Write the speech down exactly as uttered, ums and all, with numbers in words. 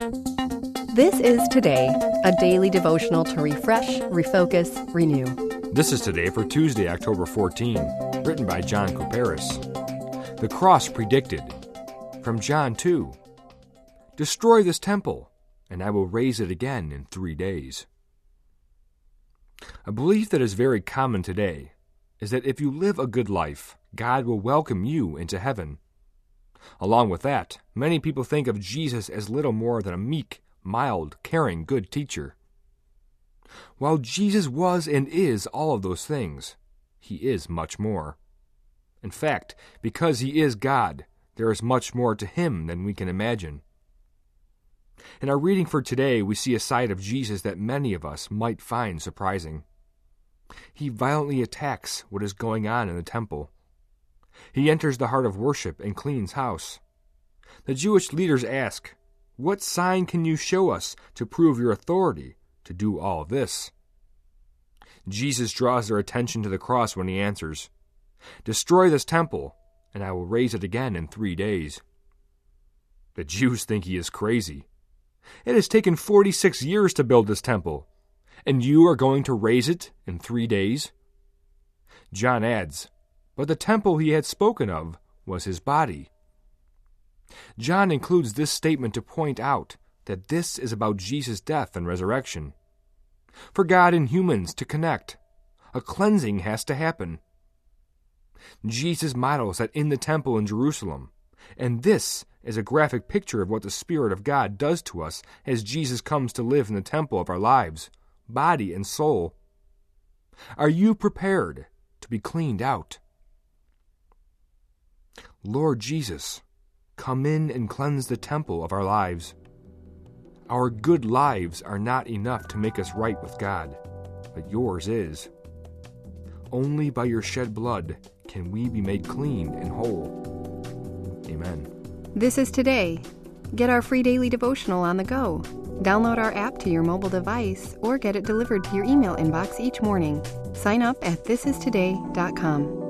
This is Today, a daily devotional to refresh, refocus, renew. This is Today for Tuesday, October fourteenth, written by John Couperus. The cross predicted. From John two. Destroy this temple, and I will raise it again in three days. A belief that is very common today is that if you live a good life, God will welcome you into heaven. Along with that, many people think of Jesus as little more than a meek, mild, caring, good teacher. While Jesus was and is all of those things, he is much more. In fact, because he is God, there is much more to him than we can imagine. In our reading for today, we see a side of Jesus that many of us might find surprising. He violently attacks what is going on in the temple. He enters the heart of worship and cleans house. The Jewish leaders ask, "What sign can you show us to prove your authority to do all this?" Jesus draws their attention to the cross when he answers, "Destroy this temple, and I will raise it again in three days." The Jews think he is crazy. It has taken forty-six years to build this temple, and you are going to raise it in three days? John adds, but the temple he had spoken of was his body. John includes this statement to point out that this is about Jesus' death and resurrection. For God and humans to connect, a cleansing has to happen. Jesus models that in the temple in Jerusalem, and this is a graphic picture of what the Spirit of God does to us as Jesus comes to live in the temple of our lives, body and soul. Are you prepared to be cleaned out? Lord Jesus, come in and cleanse the temple of our lives. Our good lives are not enough to make us right with God, but yours is. Only by your shed blood can we be made clean and whole. Amen. This is Today. Get our free daily devotional on the go. Download our app to your mobile device or get it delivered to your email inbox each morning. Sign up at this is today dot com.